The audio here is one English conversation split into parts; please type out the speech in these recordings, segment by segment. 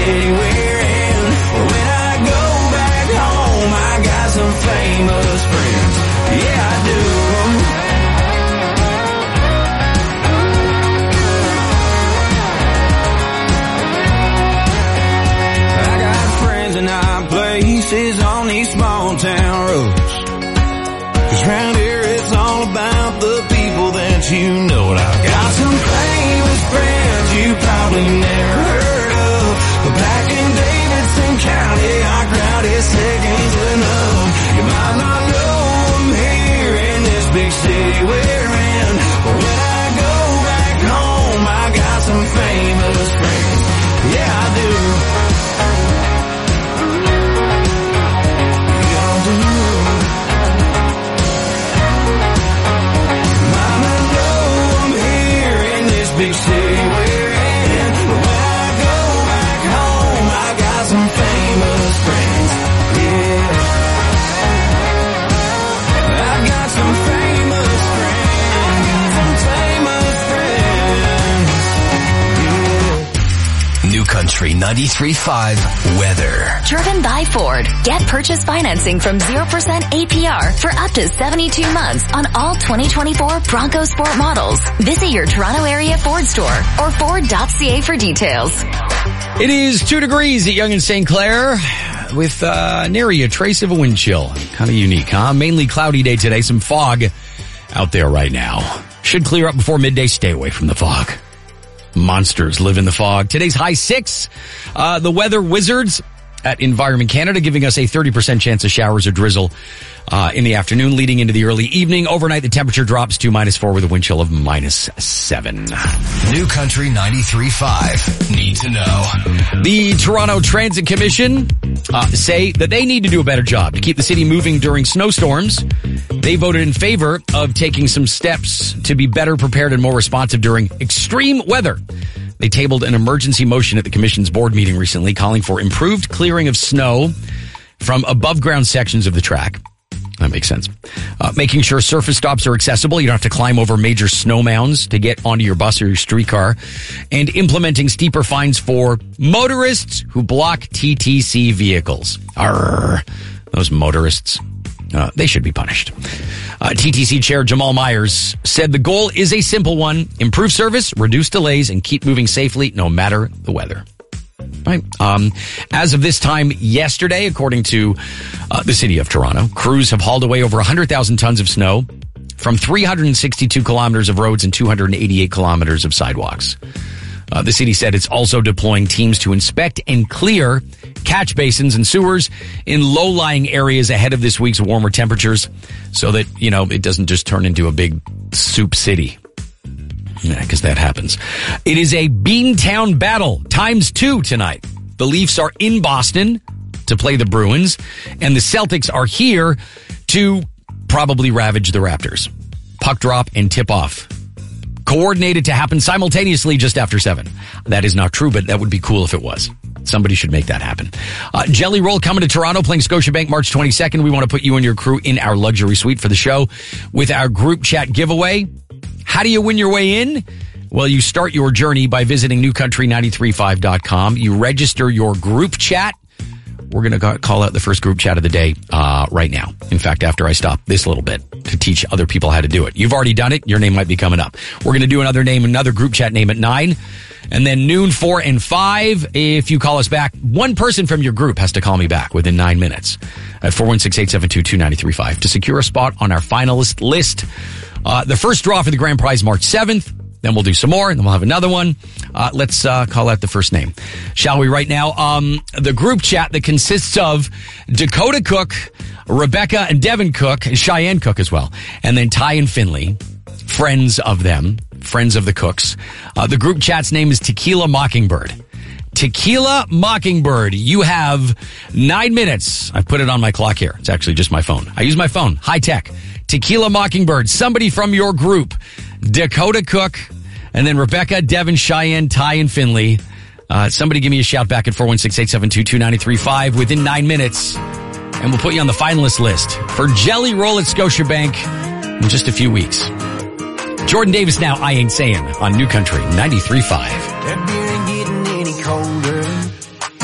city we're in. When I go back home, I got some famous friends. Yeah, I do. I got friends in high places on these small town roads. 'Cause round here it's all about the people that you know. And I've got some famous friends you probably never heard of. But back in Davidson County, our crowd is seconds to none. You might not know them here in this big city we're in. But when I go back home, I got some famous friends. Yeah, I do. Big city we're in. When I go back home, I got some famous friends. Yeah, I got some famous friends. Got some famous friends. Yeah. New Country 93.5 weather. Driven by Ford. Get purchase financing from 0% APR for up to 72 months on all 2024 Bronco Sport models. Visit your Toronto area Ford store or Ford.ca for details. It is 2 degrees at Yonge and St. Clair with nary a trace of a wind chill. Kind of unique, huh? Mainly cloudy day today. Some fog out there right now. Should clear up before midday. Stay away from the fog. Monsters live in the fog. Today's high 6. The weather wizards at Environment Canada giving us a 30% chance of showers or drizzle in the afternoon leading into the early evening. Overnight, the temperature drops to -4 with a wind chill of -7. New Country 93.5. Need to know. The Toronto Transit Commission say that they need to do a better job to keep the city moving during snowstorms. They voted in favor of taking some steps to be better prepared and more responsive during extreme weather. They tabled an emergency motion at the Commission's board meeting recently calling for improved clearing of snow from above ground sections of the track. That makes sense. Making sure surface stops are accessible. You don't have to climb over major snow mounds to get onto your bus or your streetcar. And implementing steeper fines for motorists who block TTC vehicles. Arrgh, those motorists. They should be punished. TTC Chair Jamal Myers said the goal is a simple one. Improve service, reduce delays, and keep moving safely no matter the weather. Right. As of this time yesterday, according to the City of Toronto, crews have hauled away over 100,000 tons of snow from 362 kilometers of roads and 288 kilometers of sidewalks. The city said it's also deploying teams to inspect and clear catch basins and sewers in low-lying areas ahead of this week's warmer temperatures so that, it doesn't just turn into a big soup city. Yeah, because that happens. It is a Beantown battle ×2 tonight. The Leafs are in Boston to play the Bruins, and the Celtics are here to probably ravage the Raptors. Puck drop and tip off. Coordinated to happen simultaneously just after 7. That is not true, but that would be cool if it was. Somebody should make that happen. Jelly Roll coming to Toronto, playing Scotiabank March 22nd. We want to put you and your crew in our luxury suite for the show with our group chat giveaway. How do you win your way in? Well, you start your journey by visiting newcountry935.com. You register your group chat. We're going to call out the first group chat of the day right now. In fact, after I stop this little bit to teach other people how to do it. You've already done it. Your name might be coming up. We're going to do another group chat name at 9. And then noon, 4, and 5. If you call us back, one person from your group has to call me back within 9 minutes at 416-872-2935 to secure a spot on our finalist list. The first draw for the grand prize March 7th. Then we'll do some more, and then we'll have another one. Let's call out the first name, shall we, right now? The group chat that consists of Dakota Cook, Rebecca and Devin Cook, and Cheyenne Cook as well, and then Ty and Finley, friends of them, friends of the Cooks. The group chat's name is Tequila Mockingbird. Tequila Mockingbird. You have 9 minutes. I've put it on my clock here. It's actually just my phone. I use my phone. High tech. Tequila Mockingbird. Somebody from your group. Dakota Cook, and then Rebecca, Devin, Cheyenne, Ty, and Finley. Somebody give me a shout back at 416-872-2935 within 9 minutes, and we'll put you on the finalist list for Jelly Roll at Scotiabank in just a few weeks. Jordan Davis now, I Ain't Saying, on New Country 93.5. That beer ain't getting any colder.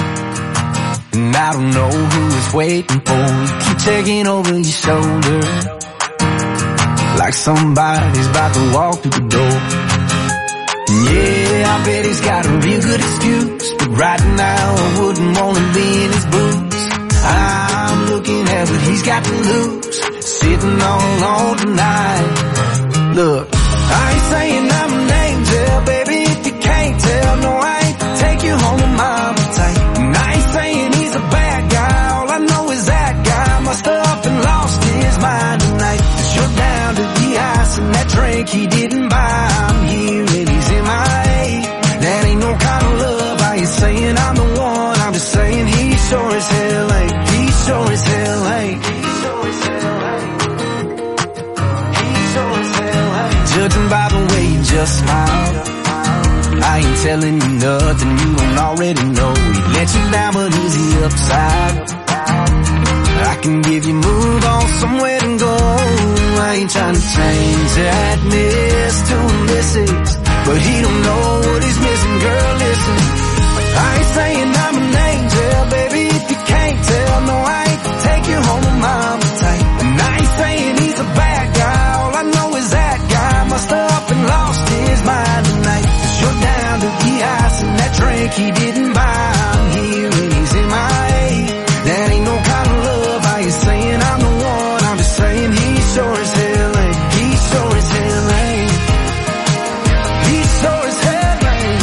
and I don't know who it's waiting for. You keep checking over your shoulder like somebody's about to walk through the door. Yeah, I bet he's got a real good excuse, but right now I wouldn't want to be in his boots. I'm looking at what he's got to lose, sitting all alone tonight. Look, I ain't saying I'm an angel, baby, if you can't tell. No, I ain't to take you home to mama tight. And I ain't saying he's a bad guy, all I know is that guy must have up and lost his mind tonight. 'Cause you're down to the ice and that drink he didn't buy. I'm here and he's in my A. That ain't no kind of love. I ain't saying I'm the one, I'm just saying he sure as hell ain't. He sure as hell ain't. He sure as hell ain't. He sure as hell ain't. Judging by the way you just smile, I ain't telling you nothing you don't already know. He let you down, but is he upside? I can give you move on somewhere to go. I ain't trying to change that miss to a misses, but he don't know what he's missing, girl, listen. I ain't saying I'm an angel, baby, if you can't tell. No, I ain't to take you home to mama tight. And I ain't saying he's a bad guy, all I know is that guy must have up and lost his mind tonight. 'Cause you're down to the ice and that drink he didn't buy. I'm here and he's in my A. That ain't no kind of love. I ain't saying I'm the one, I'm just saying he sure as hell ain't. He sure as hell ain't. He sure as hell ain't.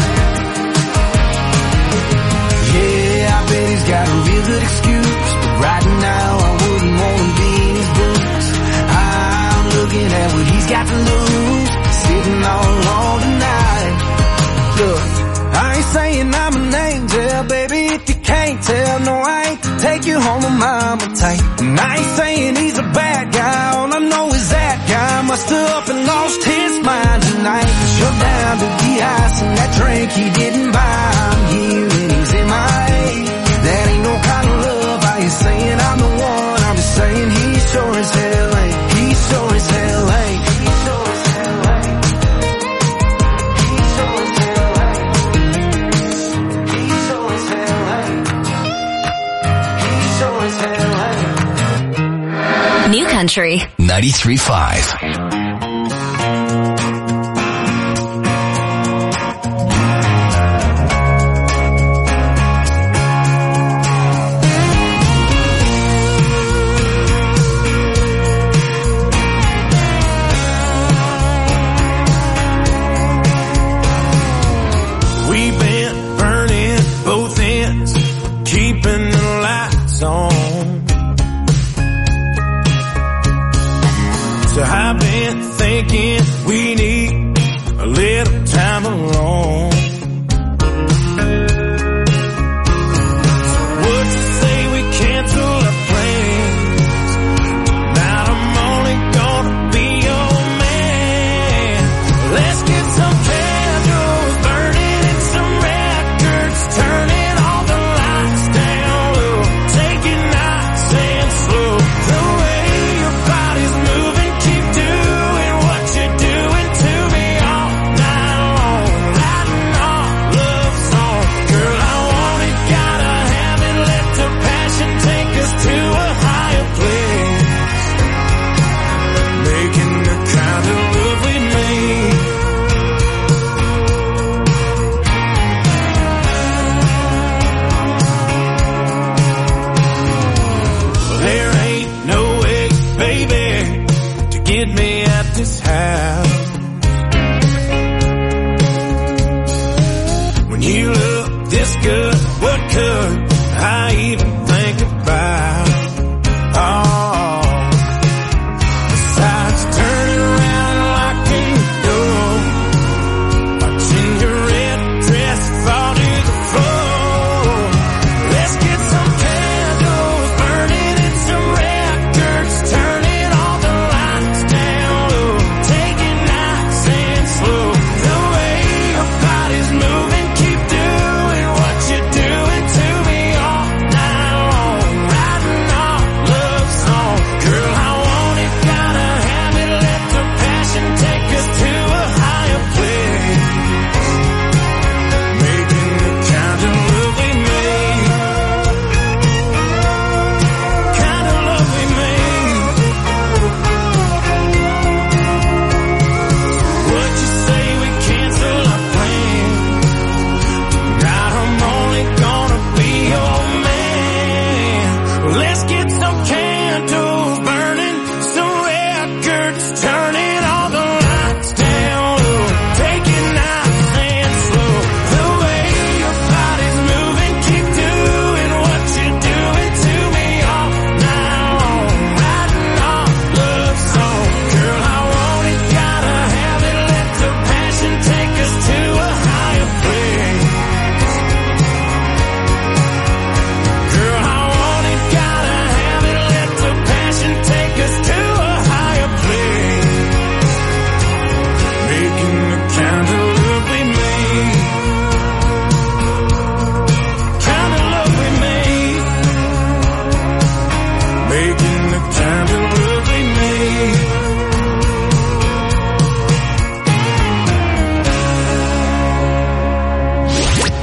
Yeah, I bet he's got a real good excuse, but right now I wouldn't want to be in his boots. I'm looking at what he's got to lose, sitting all alone tonight. Look, I ain't saying I'm an angel, baby, if you can't tell. No, I ain't to take you home to mama tight. And I ain't saying he's a bad guy, all I know is that guy must have up and lost his mind tonight. 'Cause you're down to the ice and that drink he didn't buy. I'm here and he's in my A. That ain't no kind of love. I ain't saying I'm the one, I'm just saying he sure as hell ain't. He sure as hell ain't. He sure as hell ain't. He sure as hell ain't. He sure as hell ain't. He sure as hell ain't. New Country 93.5. We've been burning both ends, keeping the lights on. So I've been thinking we need a little time alone. So would you say we cancel our plans? Now I'm only gonna be your man. Let's get some candles burning and some records, turning all the lights down low. Take it nice and slow. The way your body's moving, keep doing what you're doing to me all night long. Writing our love song. Girl, I want it, gotta have it. Let the passion take us to a higher place. Making the kind of love we made. There ain't no way, baby, to get me at this house. When you look this good, what could I even think about? Oh, besides turning around and locking the door, watching your red dress fall to the floor. Let's get some candles burning and some records, turning all the lights down low. Take it nice and slow. The way your body's moving, keep doing what you're doing to me all night long. Writing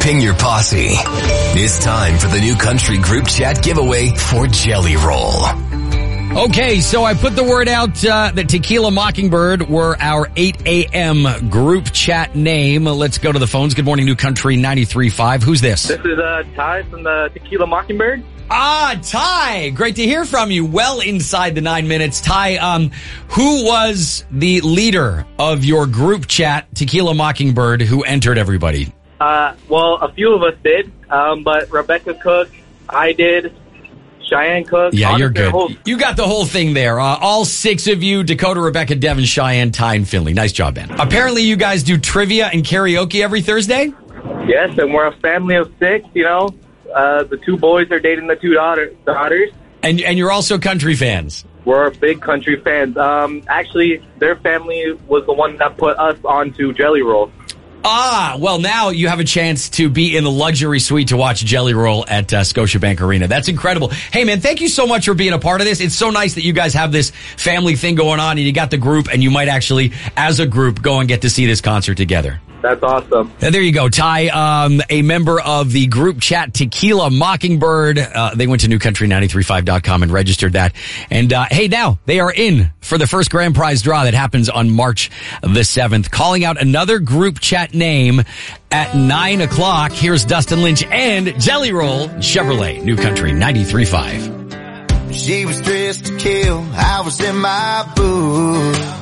Ping your posse. It's time for the New Country group chat giveaway for Jelly Roll. Okay, so I put the word out that Tequila Mockingbird were our 8 a.m. group chat name. Let's go to the phones. Good morning, New Country 93.5. Who's this? This is Ty from the Tequila Mockingbird. Ah, Ty. Great to hear from you. Well inside the 9 minutes. Ty, who was the leader of your group chat, Tequila Mockingbird, who entered everybody? Well, a few of us did, but Rebecca Cook, I did, Cheyenne Cook. Yeah, you're good. You got the whole thing there. All 6 of you, Dakota, Rebecca, Devin, Cheyenne, Ty, and Finley. Nice job, man. Apparently you guys do trivia and karaoke every Thursday? Yes, and we're a family of 6, you know. The 2 boys are dating the 2 daughters. And you're also country fans? We're big country fans. Actually, their family was the one that put us onto Jelly Roll. Ah, well, now you have a chance to be in the luxury suite to watch Jelly Roll at Scotiabank Arena. That's incredible. Hey, man, thank you so much for being a part of this. It's so nice that you guys have this family thing going on, and you got the group, and you might actually, as a group, go and get to see this concert together. That's awesome. And there you go, Ty, a member of the group chat Tequila Mockingbird. They went to newcountry935.com and registered that. And hey, now they are in for the first grand prize draw that happens on March the 7th. Calling out another group chat name at 9 o'clock. Here's Dustin Lynch and Jelly Roll Chevrolet, New Country 93.5. She was dressed to kill. I was in my booth.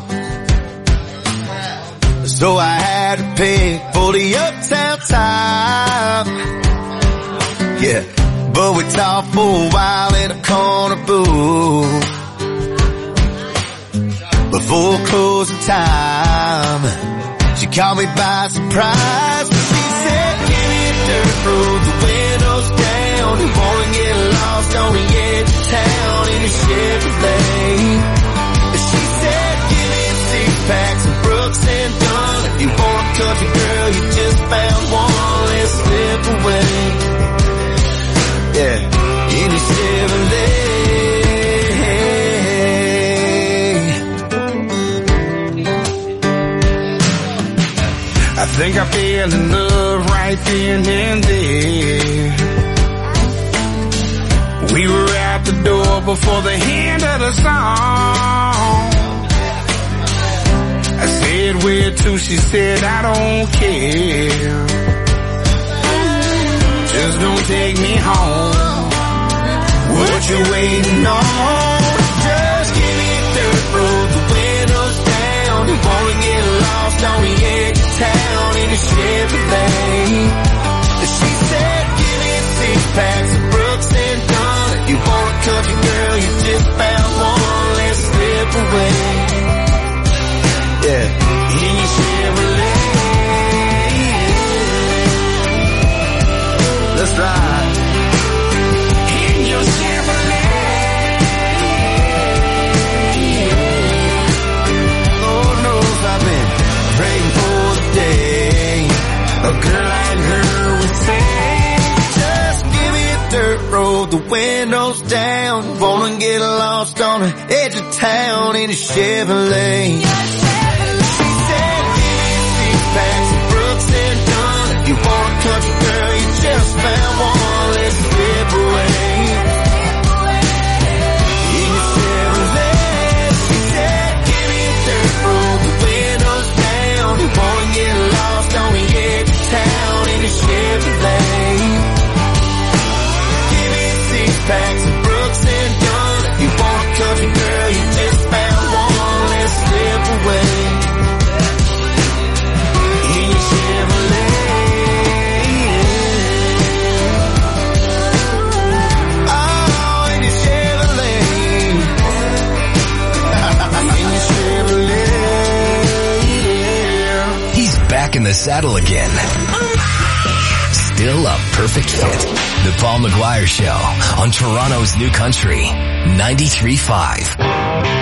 So I had to pick for the uptown time. Yeah, but we talked for a while in a corner booth. Before closing time, she caught me by surprise. She said, give me a dirt road, the windows down. You wanna get lost on the edge of town in a Chevrolet. She said, give me a 6-pack, some Brooks and Dunn. If you want a country girl, you just found one. Let's slip away. Yeah, in a Chevrolet. I think I fell in love right then and there. We were out the door before the end of the song. I said, where to? She said, I don't care. Just don't take me home. What you waiting on? Just give me a dirt road, the windows down. You wanna get lost on the edge of town in a Chevrolet. She said, give me a 6-pack, some Brooks and Dunn. If you want a country girl, you just found one. Let's slip away. Yeah, in your Chevrolet. Let's ride. In your Chevrolet. Lord knows I've been praying for the day a girl like her would say, just give me a dirt road, the windows down. Wanna get lost on the edge of town in a Chevrolet. You want a country girl, you just found one. Let's slip away. In your Chevrolet. She said, give me a dirt road, the windows down. You wanna get lost on the edge of town in a Chevrolet. Give me a 6-pack, some Brooks and Dunn. You want a country girl, you just found one. Let's slip away. In your Chevrolet. Back in the saddle again. Still a perfect fit. The Paul McGuire Show on Toronto's New Country 93.5.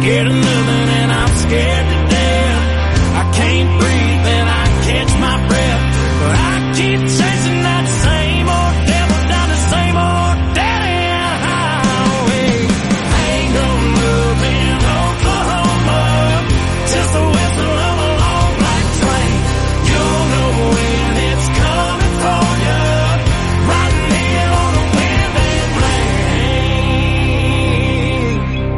scared of nothing and I'm scared to death. I can't breathe and I catch my breath, but I keep chasing that same old devil down the same old dead-end highway. Ain't no love in Oklahoma, just the whistle of a long black train. You'll know when it's coming for you, riding in on the wind and rain.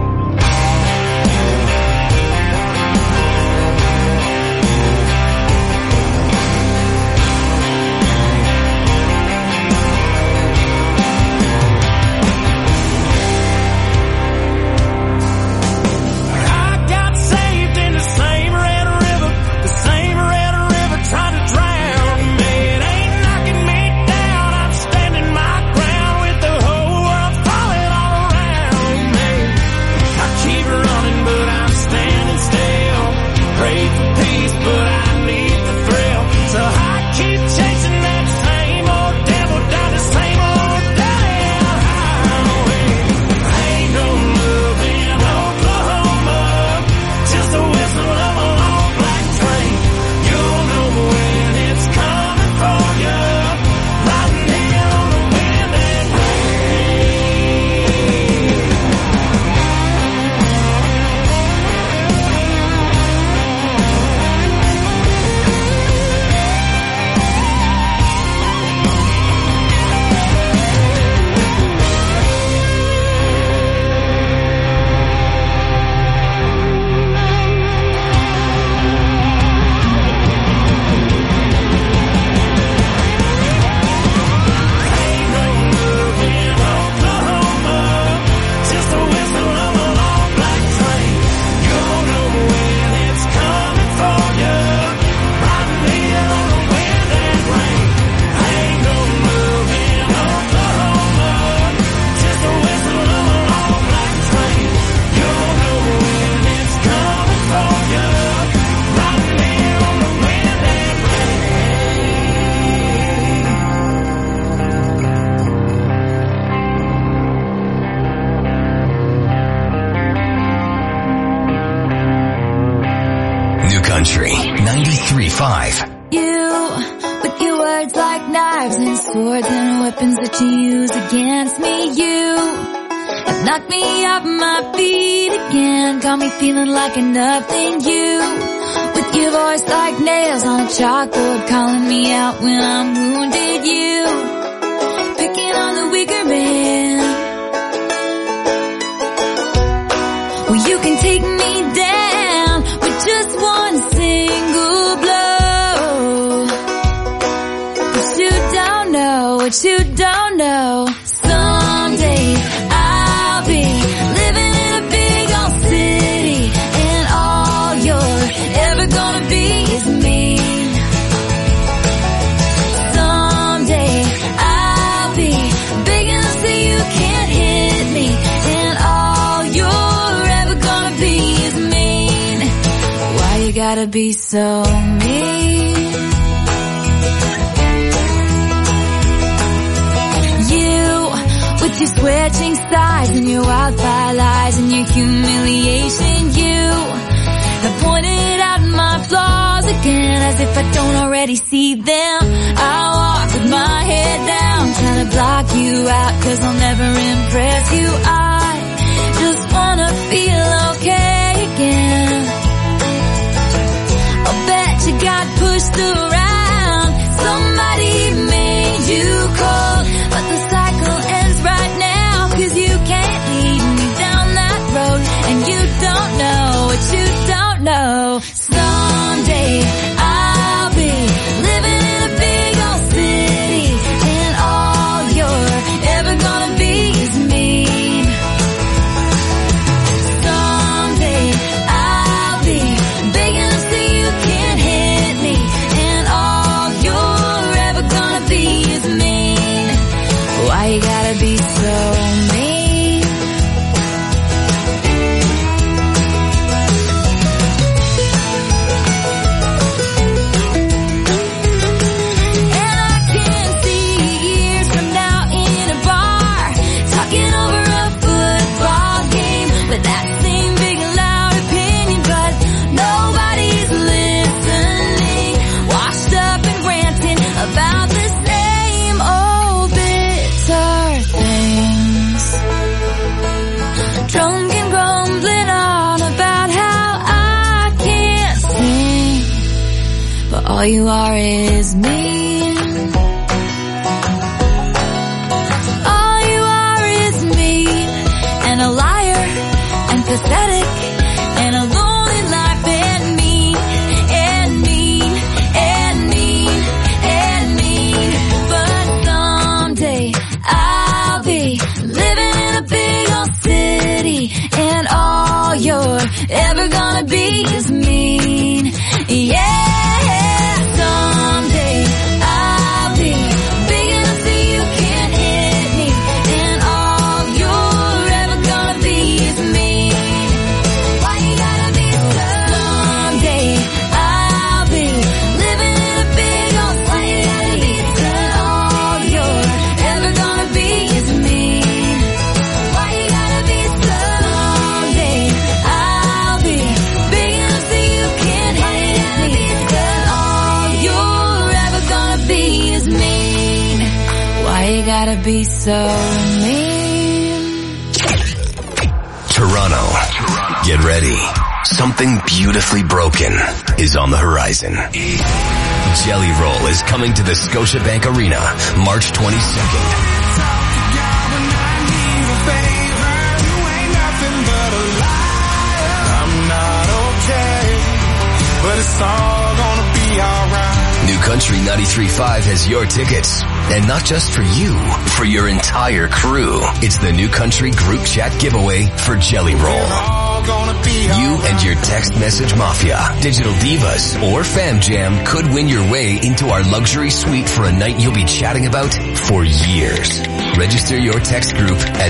I got saved in the same red river, trying to drown me. It ain't knocking me down, I'm standing my ground with the whole world falling all around me. I keep running, but I'm standing still. Pray for peace, but I need the thrill. So I keep chasing that same old devil down the same old dead-end highway. Ain't no love in Oklahoma, just the whistle of a long black train. You'll know when it's coming for you, riding in on the wind and New Country 93.5. You, with your words like knives and swords and weapons that you use against me. You have knocked me off my feet again, got me feeling like a nothing. You, with your voice like nails on a chalkboard, calling me out when I'm wounded. You, picking on the weaker man. Well, you can take me down with just one single blow. But you don't know what you don't know. Someday I'll be living in a big old city, and all you're ever gonna be is me. Someday I'll be big enough so you can't hit me, and all you're ever gonna be is mean. Why you gotta be so mean? With your switching sides and your wildfire lies and your humiliation, you have pointed out my flaws again, as if I don't already see them. I walk with my head down, trying to block you out, 'cause I'll never impress you. I just wanna feel okay again. I'll bet you got pushed around, somebody made you cold, but the cycle ends right now, 'cause you can't lead me down that road, and you don't know what you don't know. Someday I'll be living in a big old city, and all you're ever gonna be is mean. all you are is mean. All you are is mean, and a liar, and pathetic, and a lonely life, and mean, and mean, and mean, and mean. But someday I'll be living in a big old city, and all you're ever gonna be is mean. Yeah. Gotta be so mean. Toronto, get ready. Something beautifully broken is on the horizon. Jelly Roll is coming to the Scotiabank Arena, March 22nd. I'm not okay, but it's all gonna be alright. New Country 93.5 has your tickets. And not just for you, for your entire crew. It's the New Country Group Chat giveaway for Jelly Roll. You and your text message mafia, digital divas, or fam jam could win your way into our luxury suite for a night you'll be chatting about for years. Register your text group at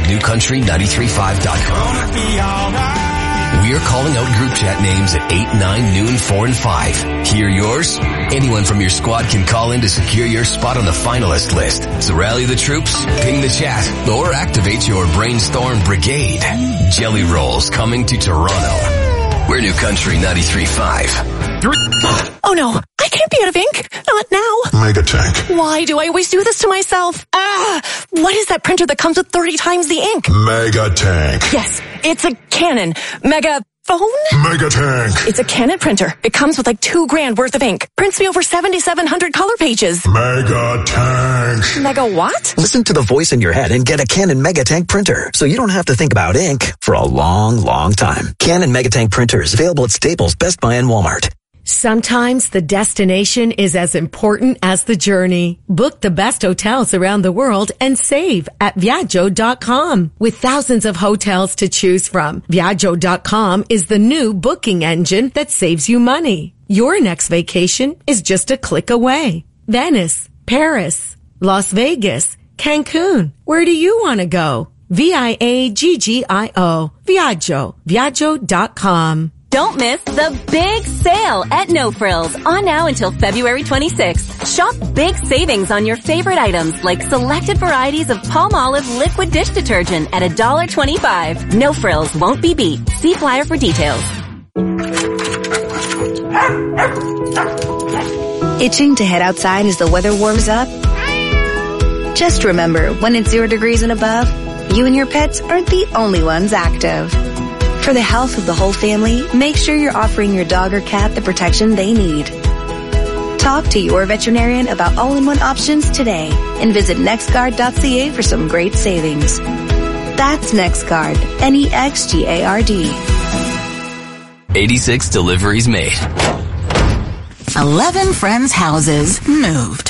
newcountry935.com. We're calling out group chat names at 8, 9, noon, 4, and 5. Hear yours? Anyone from your squad can call in to secure your spot on the finalist list. So rally the troops, ping the chat, or activate your brainstorm brigade. Jelly Rolls coming to Toronto. We're New Country 93.5. Oh no, I can't be out of ink. Not now. Megatank. Why do I always do this to myself? What is that printer that comes with 30 times the ink? Megatank. Yes, it's a Canon Megaphone? Megatank. It's a Canon printer. It comes with like $2,000 worth of ink. Prints me over 7,700 color pages. Megatank. Mega what? Listen to the voice in your head and get a Canon Megatank printer, so you don't have to think about ink for a long, long time. Canon Megatank printer is available at Staples, Best Buy, and Walmart. Sometimes the destination is as important as the journey. Book the best hotels around the world and save at Viaggio.com. With thousands of hotels to choose from, Viaggio.com is the new booking engine that saves you money. Your next vacation is just a click away. Venice, Paris, Las Vegas, Cancun. Where do you want to go? Viaggio. Viaggio. Viaggio.com. Don't miss the big sale at No Frills on now until February 26th. Shop big savings on your favorite items like selected varieties of Palmolive liquid dish detergent at $1.25. No Frills won't be beat. See flyer for details. Itching to head outside as the weather warms up? Just remember, when it's 0 degrees and above, you and your pets aren't the only ones active. For the health of the whole family, make sure you're offering your dog or cat the protection they need. Talk to your veterinarian about all-in-one options today and visit nextguard.ca for some great savings. That's NextGuard, NEXGARD. 86 deliveries made. 11 friends' houses moved.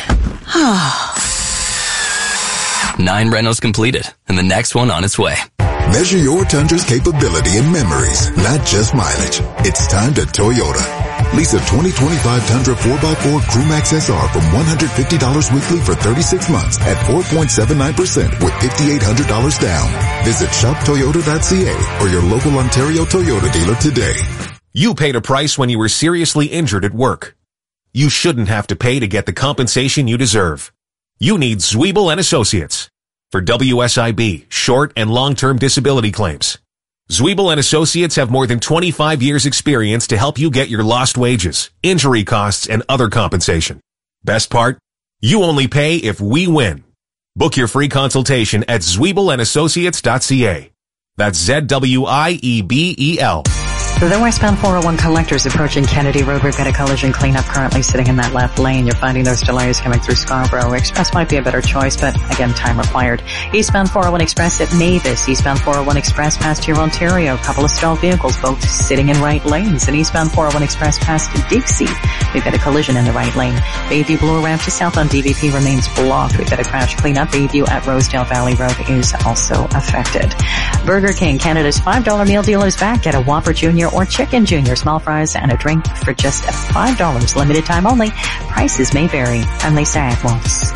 9 rentals completed, and the next one on its way. Measure your Tundra's capability and memories, not just mileage. It's time to Toyota. Lease a 2025 Tundra 4x4 Crewmax SR from $150 weekly for 36 months at 4.79% with $5,800 down. Visit shoptoyota.ca or your local Ontario Toyota dealer today. You paid a price when you were seriously injured at work. You shouldn't have to pay to get the compensation you deserve. You need Zwiebel & Associates for WSIB, short and long-term disability claims. Zwiebel & Associates have more than 25 years experience to help you get your lost wages, injury costs, and other compensation. Best part? You only pay if we win. Book your free consultation at zwiebelandassociates.ca. That's ZWIEBEL. The westbound 401 collectors approaching Kennedy Road. We've got a collision cleanup currently sitting in that left lane. You're finding those delays coming through Scarborough. Express might be a better choice, but again, time required. Eastbound 401 Express at Mavis. Eastbound 401 Express past here, Ontario. A couple of stalled vehicles, both sitting in right lanes. And eastbound 401 Express past Dixie. We've got a collision in the right lane. Bayview Bloor Ramp to south on DVP remains blocked. We've got a crash cleanup. Bayview at Rosedale Valley Road is also affected. Burger King, Canada's $5 meal deal is back. Get a Whopper Jr. or Chicken Jr. small fries and a drink for just $5. Limited time only. Prices may vary. I'm Lisa Atwells.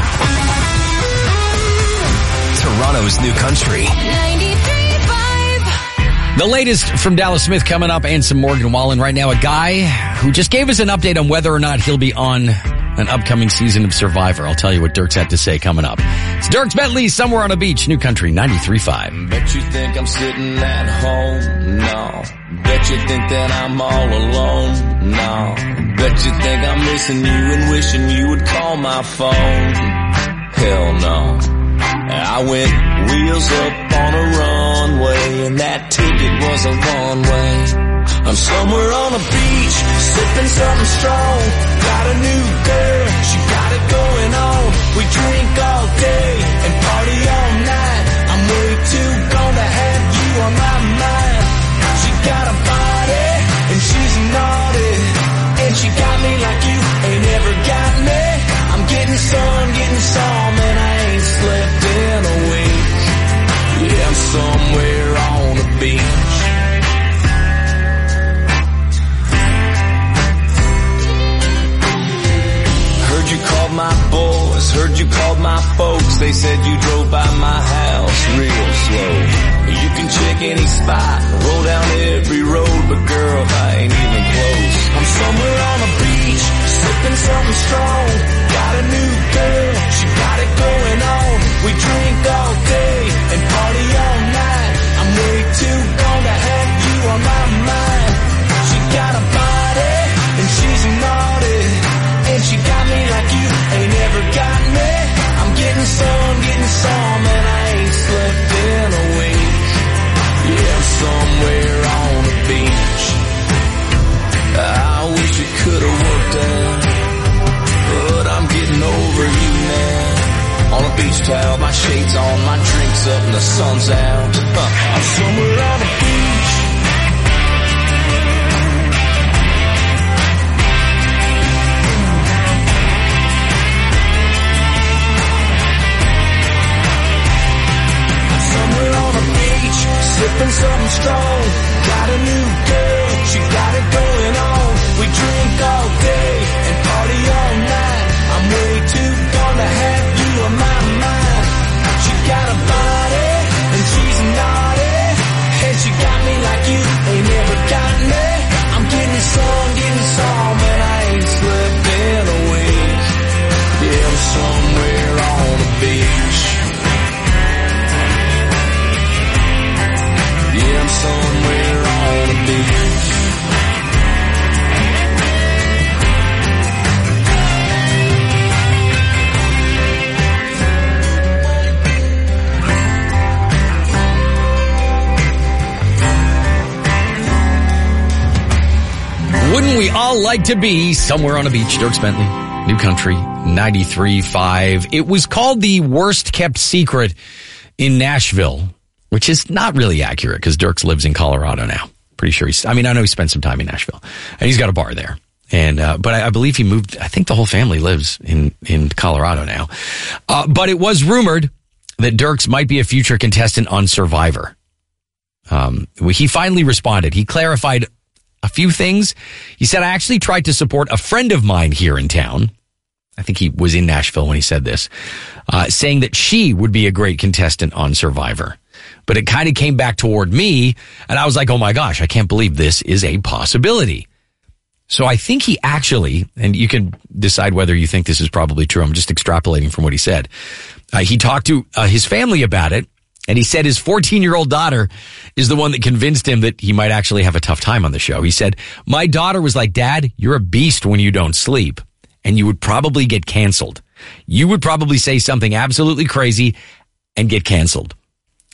Toronto's new country. 93.5. The latest from Dallas Smith coming up and some Morgan Wallen. Right now, a guy who just gave us an update on whether or not he'll be on an upcoming season of Survivor. I'll tell you what Dirks had to say coming up. It's Dirks Bentley, Somewhere on a Beach, New Country 93.5. Bet you think I'm sitting at home? No. Bet you think that I'm all alone? No. Bet you think I'm missing you and wishing you would call my phone? Hell no. I went wheels up on a runway and that ticket was a one-way. I'm somewhere on a beach, sipping something strong. Got a new girl, she got it going on. We drink all day and party all night. I'm way too gone to have you on my mind. She got a body and she's naughty, and she got me like you ain't ever got me. I'm getting some, and I ain't slept in a week. Yeah, I'm somewhere on a beach. Heard you called my boys, heard you called my folks. They said you drove by my house real slow. You can check any spot, roll down every road, but girl, I ain't even close. I'm somewhere on a beach, sipping something strong. Got a new girl, she got it going on. We drink all day and party all night. I'm way too gone to have you on my mind. She got a body and she's naughty, and she got me like you ain't ever got me. I'm getting some, and I ain't slept in a week. Yeah, I'm somewhere on a beach. I wish it could have worked out, but I'm getting over you now. On a beach towel, my shades on, my drinks up, and the sun's out. I'm somewhere on a beach. Sipping something strong, got a new girl, she got it going on. We drink all day and party all night. I'm way too gone to have you on my mind. She got a body and she's naughty, and she got me like you ain't never got me. I'm getting some, and I ain't slept in a week. Yeah, I'm somewhere on a beach. Yeah, I'm somewhere on a beach. Wouldn't we all like to be somewhere on a beach? Dirks Bentley, New Country 93.5. It was called the worst kept secret in Nashville, which is not really accurate because Dirks lives in Colorado now. Pretty sure I know he spent some time in Nashville and he's got a bar there. And, but I believe he moved, I think the whole family lives in Colorado now. But it was rumored that Dirks might be a future contestant on Survivor. He finally responded. He clarified a few things. He said, I actually tried to support a friend of mine here in town. I think he was in Nashville when he said this, saying that she would be a great contestant on Survivor. But it kind of came back toward me, and I was like, oh my gosh, I can't believe this is a possibility. So I think he actually, and you can decide whether you think this is probably true. I'm just extrapolating from what he said. He talked to his family about it, and he said his 14-year-old daughter is the one that convinced him that he might actually have a tough time on the show. He said, my daughter was like, Dad, you're a beast when you don't sleep, and you would probably get canceled. You would probably say something absolutely crazy and get canceled.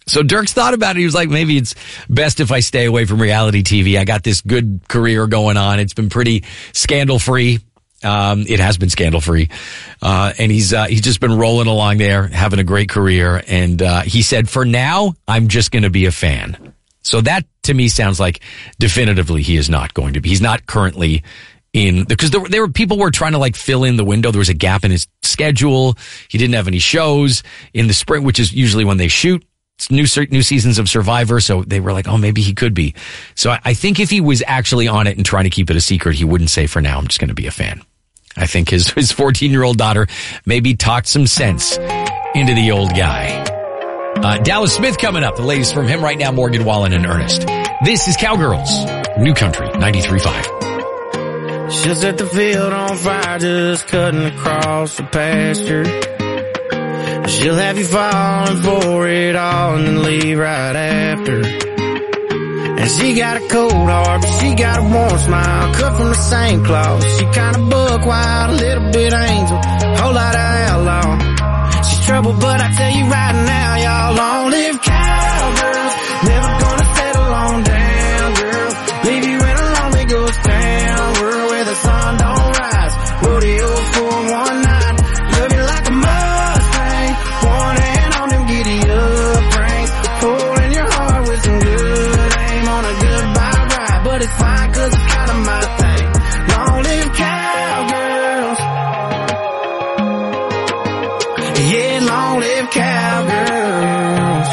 So Dierks thought about it. He was like, maybe it's best if I stay away from reality TV. I got this good career going on. It's been pretty scandal-free. It has been scandal-free. And he's just been rolling along there, having a great career. And he said, for now, I'm just going to be a fan. So that, to me, sounds like definitively he is not going to be. He's not currently in, because there were people who were trying to like fill in the window. There was a gap in his schedule. He didn't have any shows in the spring, which is usually when they shoot new seasons of Survivor. So they were like, oh, maybe he could be. So I think if he was actually on it and trying to keep it a secret, he wouldn't say, for now, I'm just going to be a fan. I think his 14-year-old daughter maybe talked some sense into the old guy. Dallas Smith coming up. The latest from him right now, Morgan Wallen and Ernest. This is Cowgirls, New Country 93.5. She'll set the field on fire, just cutting across the pasture. She'll have you falling for it all and then leave right after. And she got a cold heart, but she got a warm smile, cut from the same cloth. She kinda buck wild, a little bit angel, whole lot of outlaw. She's trouble, but I tell you right now, y'all, long live cowgirls. Never gonna settle on down, girl. Leave you in a lonely ghost town, world where the sun don't rise. Rodeo for one night, love you like a Mustang. One hand on them giddy up reins, holding your heart with some good aim on a goodbye ride. But it's fine, cause it's kinda my thing. Long live cowgirls. Yeah, long live cowgirls.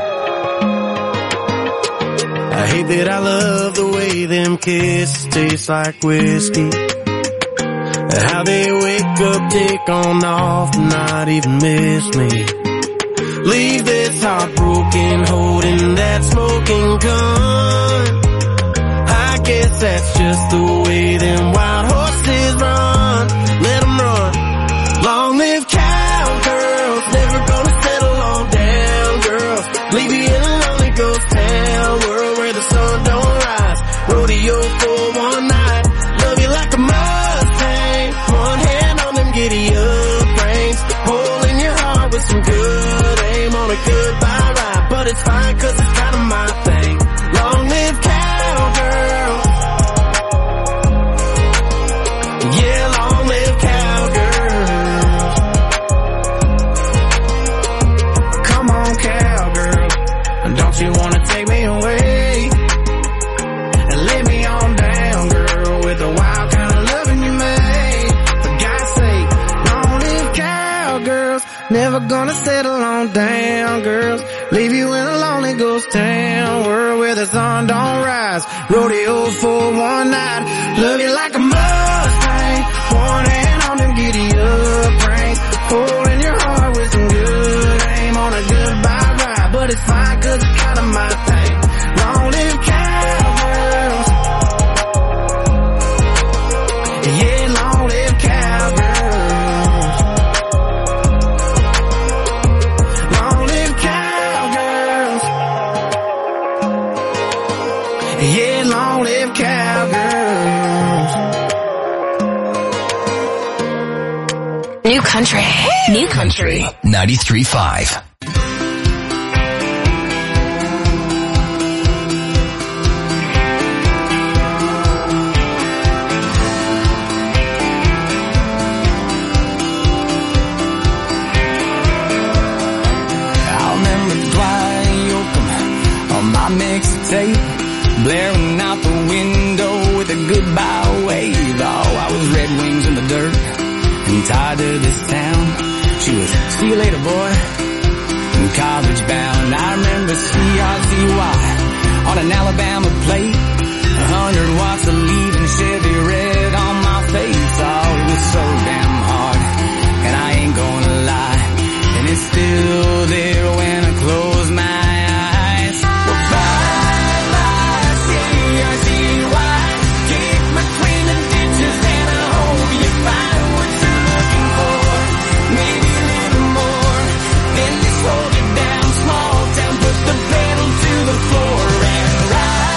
I hate that I love the way them kisses taste like whiskey. How they wake up, take on off, and not even miss me. Leave this heart broken, holding that smoking gun. I guess that's just the way them wild horses run. Let them run. Long live cowgirls, never gonna settle on down, girls. Leave you in a lonely ghost town, world where the sun don't rise. Rodeo for one night, love you like a Mustang. One hand on them giddy up reins, holding your heart with some good aim on a goodbye ride. But it's fine, cause it's kinda my thing. Long live cowgirls. Yeah, long live cowgirls. Come on, cowgirl, don't you wanna take me away and lay me on down, girl, with the wild kind of loving you made. For God's sake, long live cowgirls. Never gonna settle on down, girls. Leave you in a lonely ghost town, world where the sun don't rise. Rodeo for one night, love you like a Mustang. One hand on them giddy up reins, holding your heart with some good aim on a goodbye ride. But it's fine, cause it's kinda my thing. Long live cowgirls. Yeah, long live cowgirls. Long live cowgirls. Yeah, long live cowgirls. New Country. New Country. 93.5. Mixtape blaring out the window with a goodbye wave. Oh, I was Red Wings in the dirt and tied to this town. She was, see you later, boy, and college bound. I remember CRZY on an Alabama plate, 100 watts of leaving Chevy red on my face. Oh, it was so damn hard, and I ain't gonna lie, and it's still there when I close my eyes. Hold it down, small town, put the pedal to the floor and ride.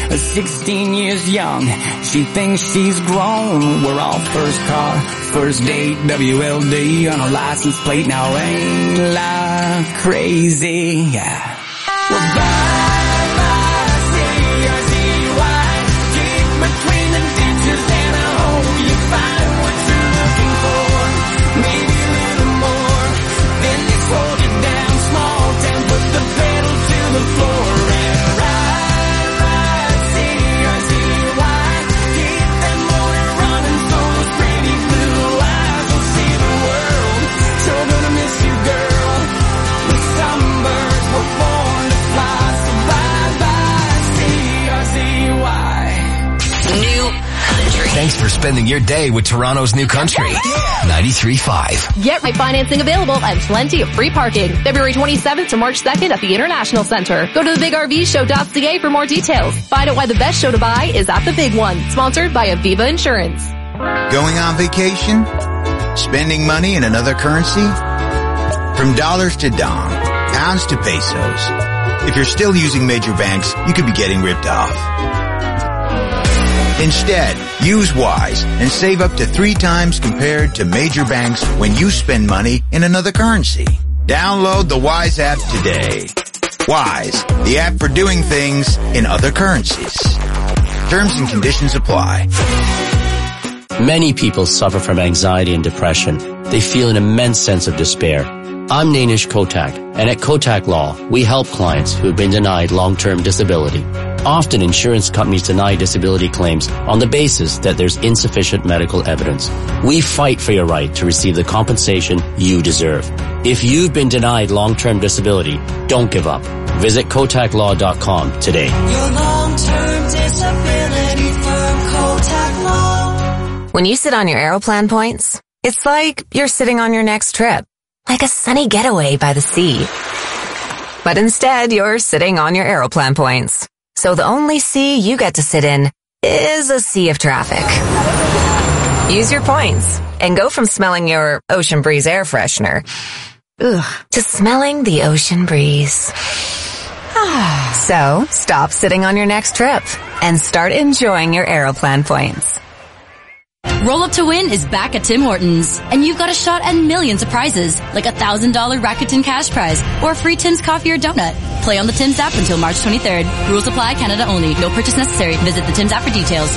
16 years young, she thinks she's grown. We're all first car, first date, WLD on a license plate. Now ain't like crazy, yeah. Well, bye-bye, C-R-Z-Y. Keep between the ditches and I hope you find what you're looking for. Maybe a little more. Then they slow you down, small town, put the pedal to the floor and ride, C-R-Z-Y. Keep that motor running so those pretty blue eyes will see the world. Sure gonna miss you, girl. With some birds were born to fly, so bye-bye, C-R-Z-Y. New Country. Thanks for spending your day with Toronto's New Country. 93.5. Get right financing available and plenty of free parking. February 27th to March 2nd at the International Center. Go to thebigrvshow.ca for more details. Find out why the best show to buy is at the Big One. Sponsored by Aviva Insurance. Going on vacation? Spending money in another currency? From dollars to dong, pounds to pesos. If you're still using major banks, you could be getting ripped off. Instead, use Wise and save up to 3 times compared to major banks when you spend money in another currency. Download the Wise app today. Wise, the app for doing things in other currencies. Terms and conditions apply. Many people suffer from anxiety and depression. They feel an immense sense of despair. I'm Nainish Kotak, and at Kotak Law, we help clients who have been denied long-term disability. Often insurance companies deny disability claims on the basis that there's insufficient medical evidence. We fight for your right to receive the compensation you deserve. If you've been denied long-term disability, don't give up. Visit KotakLaw.com today. Your long-term disability firm, Kotak Law. When you sit on your Aeroplan points, it's like you're sitting on your next trip. Like a sunny getaway by the sea. But instead, you're sitting on your Aeroplan points. So the only sea you get to sit in is a sea of traffic. Use your points and go from smelling your Ocean Breeze air freshener to smelling the ocean breeze. So stop sitting on your next trip and start enjoying your Aeroplan points. Roll Up to Win is back at Tim Hortons, and you've got a shot at millions of prizes, like a $1,000 Rakuten cash prize or a free Tim's coffee or donut. Play on the Tim's app until March 23rd. Rules apply, Canada only. No purchase necessary. Visit the Tim's app for details.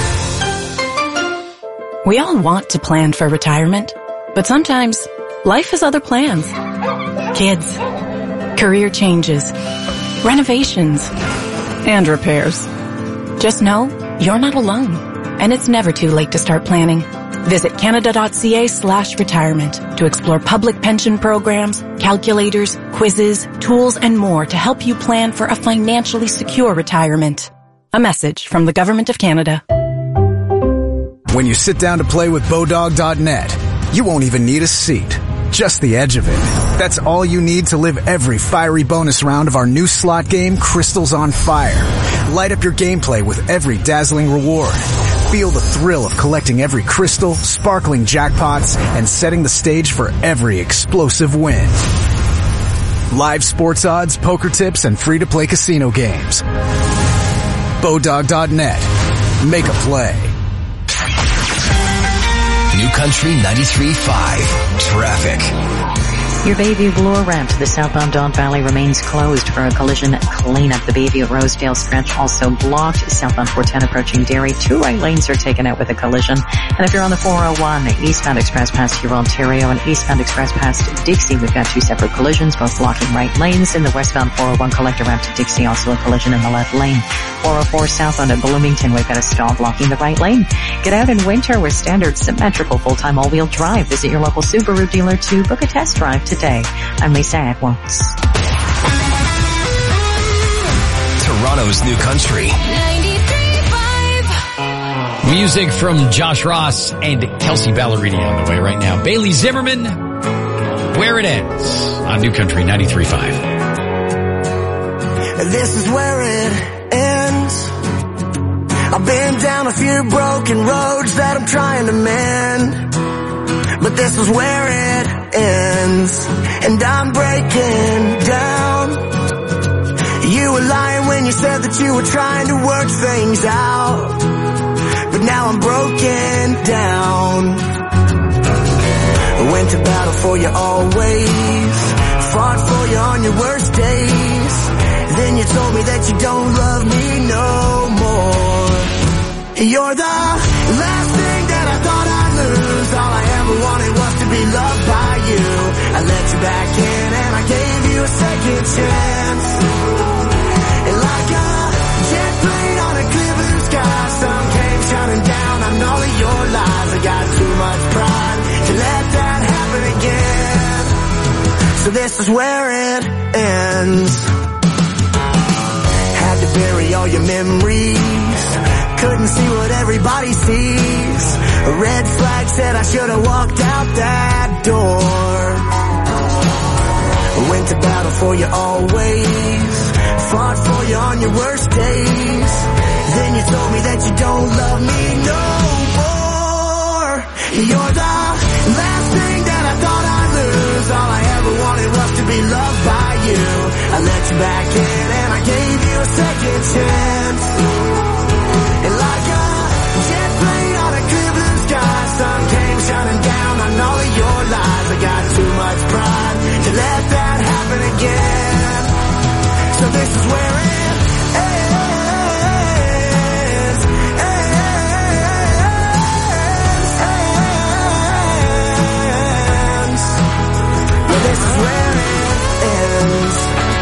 We all want to plan for retirement, but sometimes life has other plans. Kids, career changes, renovations, and repairs. Just know you're not alone. And it's never too late to start planning. Visit Canada.ca/retirement to explore public pension programs, calculators, quizzes, tools, and more to help you plan for a financially secure retirement. A message from the Government of Canada. When you sit down to play with Bodog.net, you won't even need a seat. Just the edge of it. That's all you need to live every fiery bonus round of our new slot game, Crystals on Fire. Light up your gameplay with every dazzling reward. Feel the thrill of collecting every crystal, sparkling jackpots, and setting the stage for every explosive win. Live sports odds, poker tips, and free-to-play casino games. Bodog.net. Make a play. New Country 93.5. Traffic. Your Bayview Bloor ramp to the southbound Don Valley remains closed for a collision cleanup. The Bayview Rosedale stretch also blocked. Southbound 410 approaching Derry. 2 right lanes are taken out with a collision. And if you're on the 401, eastbound express past Huron, Ontario, and eastbound express past Dixie, we've got 2 separate collisions, both blocking right lanes. In the westbound 401 collector ramp to Dixie, also a collision in the left lane. 404 southbound at Bloomington, we've got a stall blocking the right lane. Get out in winter with standard symmetrical full-time all-wheel drive. Visit your local Subaru dealer to book a test drive today. I'm Lisa Edwards. Toronto's New Country. 93.5. Music from Josh Ross and Kelsey Ballerini on the way right now. Bailey Zimmerman, Where It Ends on New Country 93.5. This is where it ends. I've been down a few broken roads that I'm trying to mend, but this is where it ends, and I'm breaking down. You were lying when Then you said that you were trying to work things out, but now I'm broken down. I went to battle for you always, fought for you on your worst days. Then you told me that you don't love me no more. You're the last thing that I thought I'd lose. All I ever wanted was to be loved by you. I let you back in and I gave you a second chance. And like a jet plane on a clear blue sky, sun came shining down on all of your lies. I got too much pride to let that happen again. So this is where it ends. Had to bury all your memories, couldn't see what everybody sees. A red flag said I should have walked out that door. I went to battle for you always, fought for you on your worst days. Then you told me that you don't love me no more. You're the last thing that I thought I'd lose. All I ever wanted was to be loved by you. I let you back in and I gave you a second chance. And like a jet plane on a clear blue sky, sun came shining down on all of your lies. I got too much pride to let that happen again. So this is where it ends. Well, this is where it ends.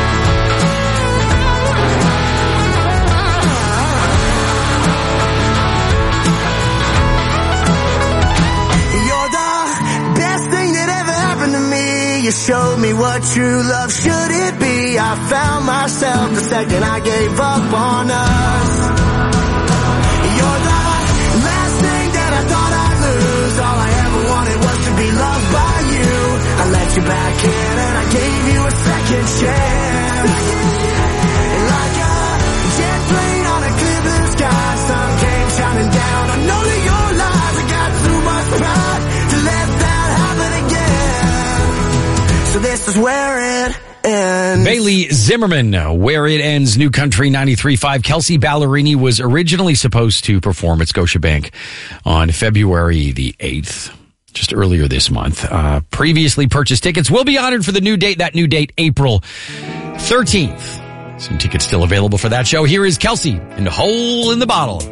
You showed me what true love should it be. I found myself the second I gave up on us. You're the last thing that I thought I'd lose. All I ever wanted was to be loved by you. I let you back in and I gave you a second chance. And like a jet plane on a clear blue sky, sun came shining down on all of your lies. I got too much pride to let that happen again. So this is where it ends. Bailey Zimmerman, Where It Ends, New Country 93.5. Kelsea Ballerini was originally supposed to perform at Scotiabank on February the 8th, just earlier this month. Previously purchased tickets will be honored for the new date. That new date, April 13th. Some tickets still available for that show. Here is Kelsea and Hole in the Bottle.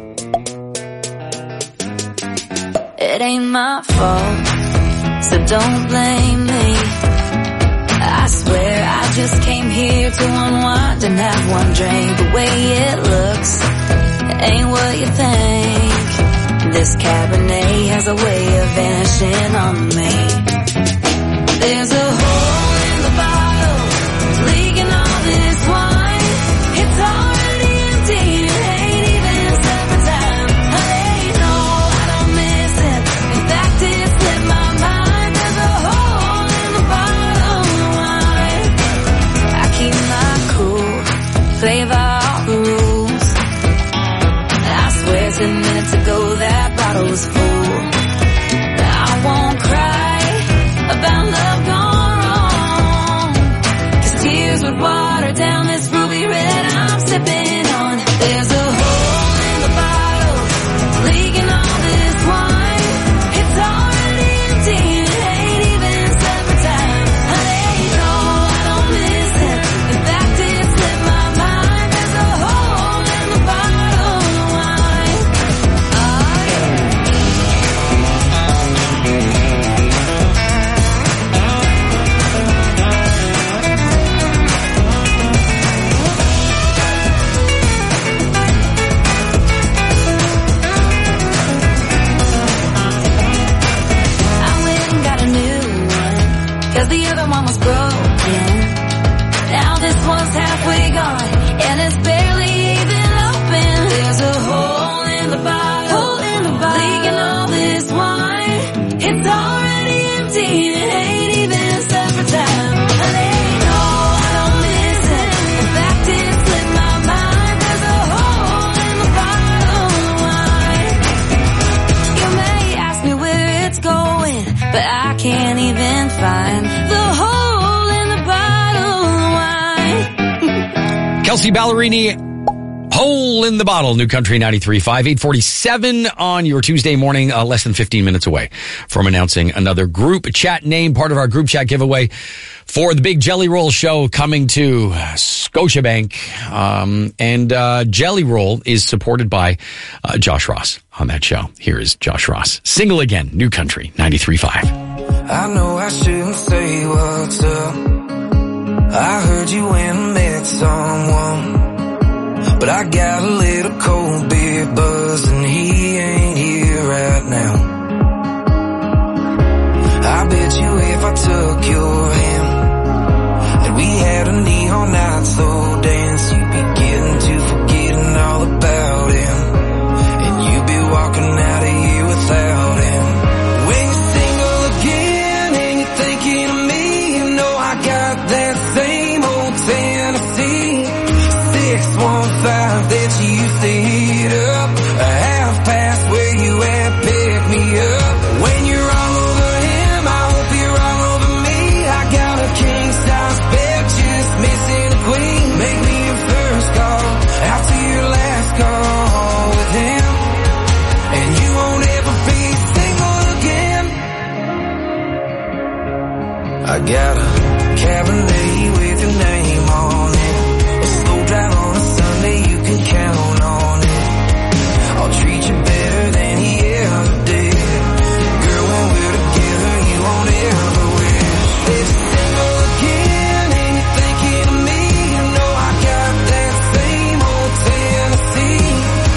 It ain't my fault, so don't blame me. I swear I just came here to unwind and have one drink. The way it looks ain't what you think. This Cabernet has a way of vanishing on me. There's a hole in the bottle, leaking all this wine. It's already empty, it ain't even summertime. Hey, no, I don't miss it. In fact, it slipped my mind. There's a hole in the bottle of wine. I keep my cool, play by all the rules. I swear 10 minutes ago that bottle was full. I won't cry about love gone wrong, 'cause tears would water down this ruby red I'm sipping on. There's a hole in the bottle, leaking all this wine. It's already empty, it ain't even summertime. Honey, no, I don't miss it. In fact, it slipped my mind. There's a hole in the bottle of wine. I went and got a new one, 'cause the other one was broken. Now this one's halfway gone, and it's barely even open. There's a hole in the bottle, leaking all this wine. It's already empty, it ain't even summertime. Honey, no, I don't miss it. In fact, it slipped my mind. There's a hole in the bottle of wine. You may ask me where it's going, but I can't even find the hole in the bottle of wine. Kelsea Ballerini, Hole in the Bottle, New Country 93.5, 8:47 on your Tuesday morning, less than 15 minutes away from announcing another group chat name, part of our group chat giveaway for the big Jelly Roll show coming to Scotiabank. And Jelly Roll is supported by Josh Ross on that show. Here is Josh Ross. Single again, New Country 93.5. I know I shouldn't say what's up. I heard you when I met someone. But I got a little cold beer buzz and he ain't here right now. I bet you if I took your hand and we had a neon night slow dance, you'd be getting to forgetting all about him, and you'd be walking out of here without him. When you're single again and you're thinking of me, you know I got that same old Tennessee 615 that you used to hit up, a half past where you at, pick me up. When you're all over him, I hope you're all over me. I got a king size bed, just missing a queen. Make me your first call after your last call with him, and you won't ever be single again. I got a Cabernet with your name on it, a slow drive on a Sunday, you can count on it. I'll treat you better than he ever did. Girl, when we're together, you won't ever wish that you're single again and you're thinking of me. You know I got that same old Tennessee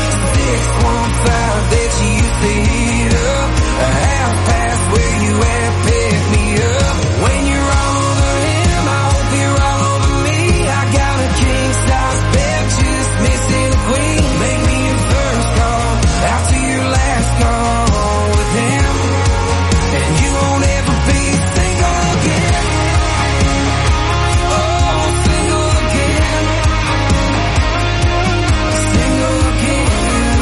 615 that you used to heat up, a half past where you at, pick me up. When you're all over him, I hope you're all over me. I got a king size bed, just missing a queen. Make me your first call after your last call with him, and you won't ever be single again. Oh, single again. Single again.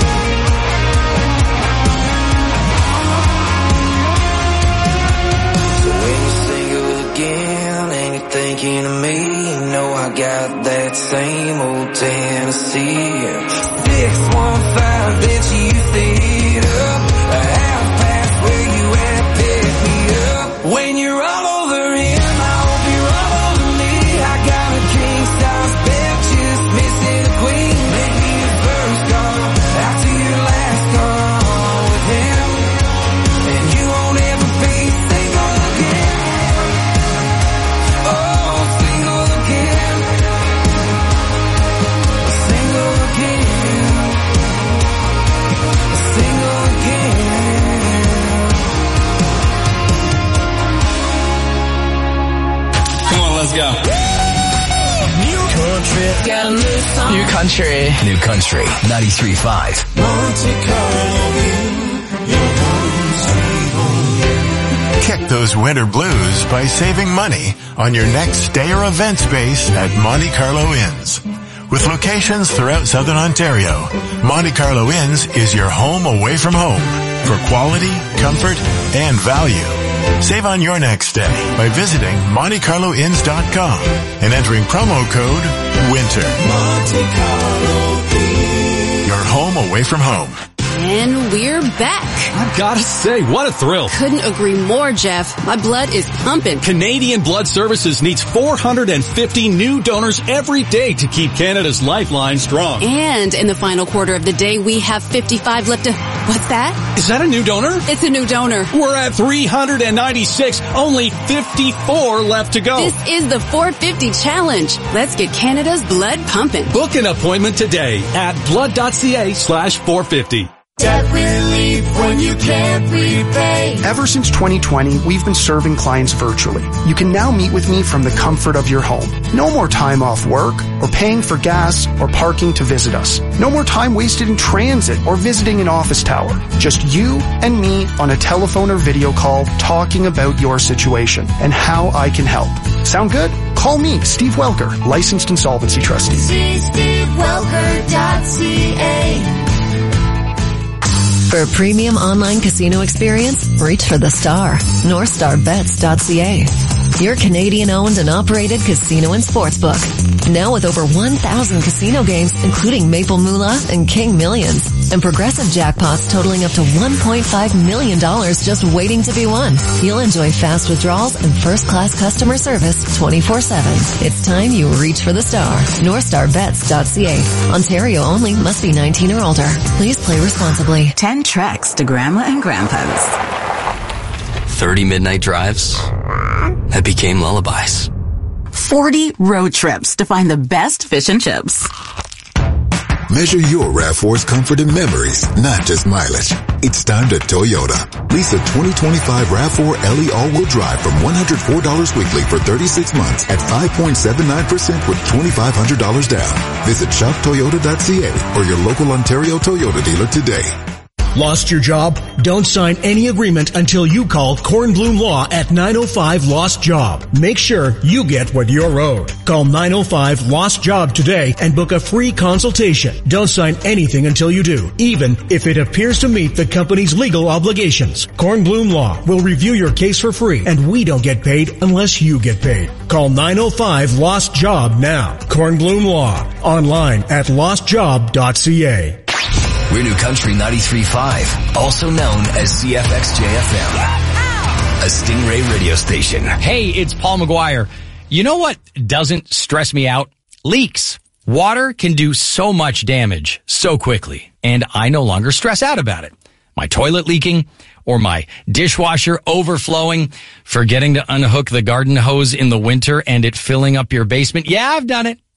So when you're single again and you're thinking of me, you know I got that same old Tennessee 615 that you used to hit up, a half past where you at, pick me up. When you're all over him, I hope you're all over me. I got a king size bed, just missing a queen. Make me your first call after your last call with him, and you won't ever be single again. Oh, single again. Single again. Single again. Come on, let's go. New country. Got a new song. New Country. New Country 93.5. Monte Carlo View, your home sweet home. Kick those winter blues by saving money on your next stay or event space at Monte Carlo Inns. With locations throughout Southern Ontario, Monte Carlo Inns is your home away from home for quality, comfort, and value. Save on your next stay by visiting MonteCarloInns.com and entering promo code WINTER. Monte Carlo View. Your home away from home. And we're back. I've got to say, what a thrill. Couldn't agree more, Jeff. My blood is pumping. Canadian Blood Services needs 450 new donors every day to keep Canada's lifeline strong. And in the final quarter of the day, we have 55 left to... What's that? Is that a new donor? It's a new donor. We're at 396. Only 54 left to go. This is the 450 challenge. Let's get Canada's blood pumping. Book an appointment today at blood.ca/450. Debt relief when you can't repay. Ever since 2020, we've been serving clients virtually. You can now meet with me from the comfort of your home. No more time off work or paying for gas or parking to visit us. No more time wasted in transit or visiting an office tower. Just you and me on a telephone or video call talking about your situation and how I can help. Sound good? Call me, Steve Welker, licensed insolvency trustee. See SteveWelker.ca. For a premium online casino experience, reach for the star. NorthstarBets.ca. your Canadian-owned and operated casino and sportsbook. Now with over 1,000 casino games, including Maple Moolah and King Millions, and progressive jackpots totaling up to $1.5 million just waiting to be won. You'll enjoy fast withdrawals and first-class customer service 24/7. It's time you reach for the star. NorthStarBets.ca. Ontario only. Must be 19 or older. Please play responsibly. 10 treks to Grandma and Grandpa's. 30 midnight drives that became lullabies. 40 road trips to find the best fish and chips. Measure your RAV4's comfort and memories, not just mileage. It's time to Toyota. Lease a 2025 RAV4 LE all-wheel drive from $104 weekly for 36 months at 5.79% with $2,500 down. Visit shoptoyota.ca or your local Ontario Toyota dealer today. Lost your job? Don't sign any agreement until you call Kornblum Law at 905 Lost Job. Make sure you get what you're owed. Call 905 Lost Job today and book a free consultation. Don't sign anything until you do, even if it appears to meet the company's legal obligations. Kornblum Law will review your case for free, and we don't get paid unless you get paid. Call 905 Lost Job now. Kornblum Law. Online at lostjob.ca. We're New Country 93.5, also known as CFXJ-FM, a Stingray radio station. Hey, it's Paul McGuire. You know what doesn't stress me out? Leaks. Water can do so much damage so quickly, and I no longer stress out about it. My toilet leaking, or my dishwasher overflowing, forgetting to unhook the garden hose in the winter and it filling up your basement. Yeah, I've done it.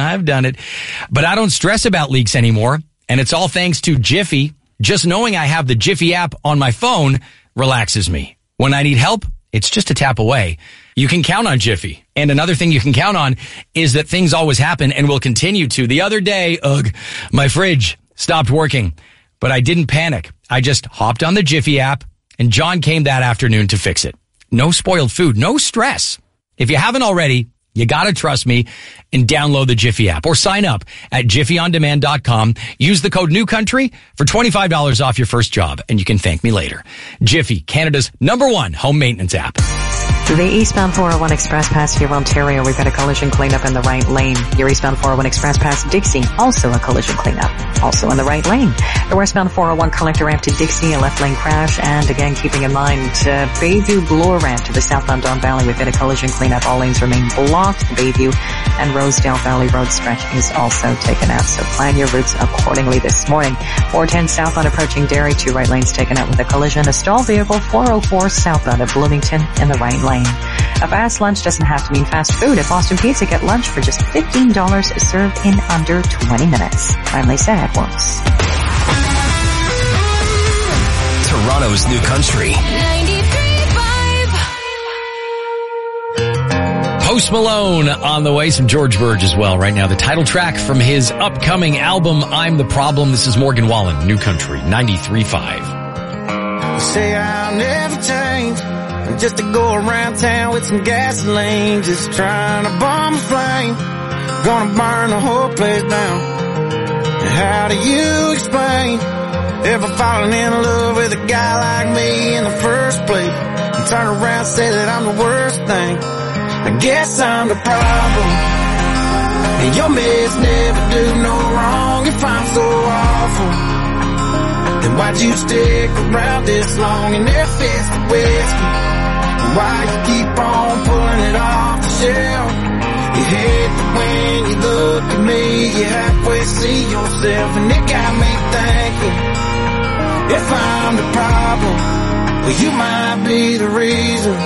But I don't stress about leaks anymore. And it's all thanks to Jiffy. Just knowing I have the Jiffy app on my phone relaxes me. When I need help, it's just a tap away. You can count on Jiffy. And another thing you can count on is that things always happen and will continue to. The other day, my fridge stopped working, but I didn't panic. I just hopped on the Jiffy app, and John came that afternoon to fix it. No spoiled food, no stress. If you haven't already, you gotta trust me and download the Jiffy app or sign up at jiffyondemand.com. Use the code NEWCOUNTRY for $25 off your first job, and you can thank me later. Jiffy, Canada's #1 home maintenance app. The eastbound 401 Express past here, Ontario, we've got a collision cleanup in the right lane. Your eastbound 401 Express past Dixie, also a collision cleanup, also in the right lane. The westbound 401 collector ramp to Dixie, a left lane crash, and again, keeping in mind, Bayview Bloor ramp to the southbound Don Valley, we've got a collision cleanup. All lanes remain blocked. Bayview and Rosedale Valley Road stretch is also taken out, so plan your routes accordingly this morning. 410 southbound approaching Derry, 2 right lanes taken out with a collision. A stalled vehicle, 404 southbound at Bloomington in the right lane. A fast lunch doesn't have to mean fast food. At Boston Pizza, get lunch for just $15 served in under 20 minutes. I'm Lisa Edwards. Toronto's New Country. 93.5. Post Malone on the way. Some George Burge as well right now. The title track from his upcoming album, I'm the Problem. This is Morgan Wallen, New Country 93.5. You say I'll never change. Just to go around town with some gasoline, just trying to bomb a flame, gonna burn the whole place down. How do you explain ever falling in love with a guy like me in the first place, and turn around and say that I'm the worst thing? I guess I'm the problem, and your mess never do no wrong. If I'm so awful, then why'd you stick around this long? And if it's the whiskey, why you keep on pulling it off the shelf? You hate that when you look at me, you halfway see yourself, and it got me thinking, if I'm the problem, well, you might be the reason.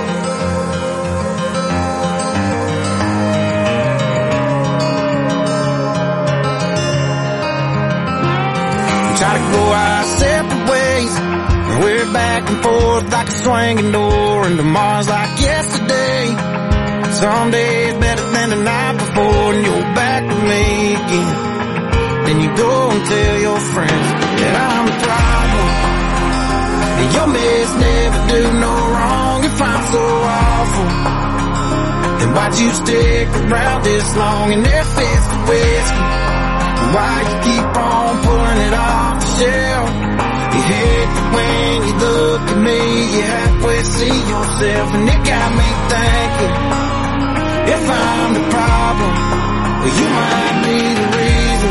We try to go our separate ways, we're back and forth like a swinging door, and tomorrow's like yesterday. Some days better than the night before, and you're back with me again. Then you go and tell your friends that I'm the problem, and your mess never do no wrong. If I'm so awful, then why'd you stick around this long? And if it's the whiskey, why you keep on pulling it off the shelf? You hate that when you look at me, you halfway see yourself, and it got me thinking, if I'm the problem, well, you might be the reason.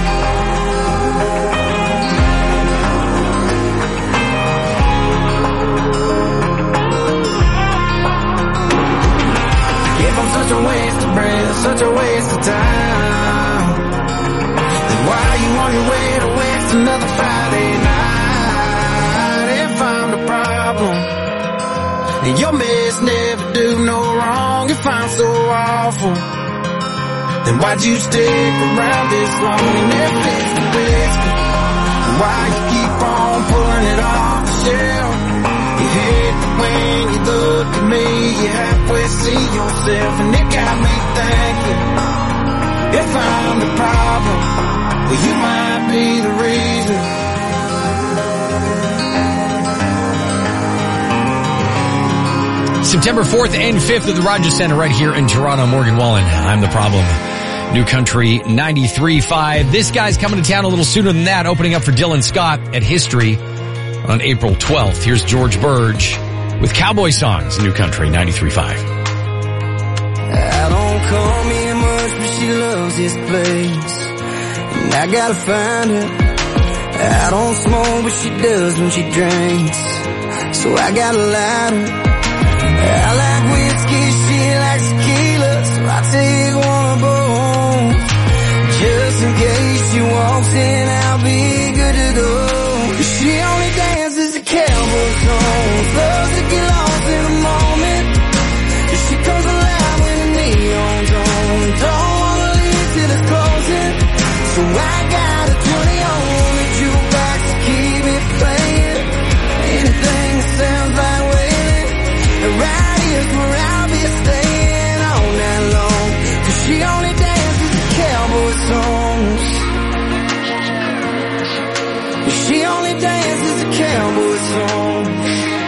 If I'm such a waste of breath, such a waste of time, then why are you on your way to waste another Friday night? If I'm the problem, and your mess never do no wrong, if I'm so awful, then why'd you stick around this long? And if it's the whiskey, why you keep on pulling it off the shelf? You hate that when you look at me, you halfway see yourself, and it got me thinking, if I'm the problem, well, you might be the reason. September 4th and 5th at the Rogers Center right here in Toronto. Morgan Wallen, I'm the problem. New Country 93.5. This guy's coming to town a little sooner than that, opening up for Dylan Scott at History on April 12th. Here's George Burge with Cowboy Songs, New Country 93.5. I don't call me much, but she loves this place, and I gotta find her. I don't smoke, but she does when she drinks, so I gotta light her. I like whiskey, she likes tequila, so I take one of both. Just in case she walks in, I'll be good to go. She only dances to cowboy songs, loves to get lost in a moment. She comes alive when the neon's on, don't wanna leave till it's closing. So I got a 20 on the jukebox to keep it playing. Anything that sounds like wailing, right here's where I'll be staying all night long. 'Cause she only dances to cowboy songs. She only dances to cowboy songs.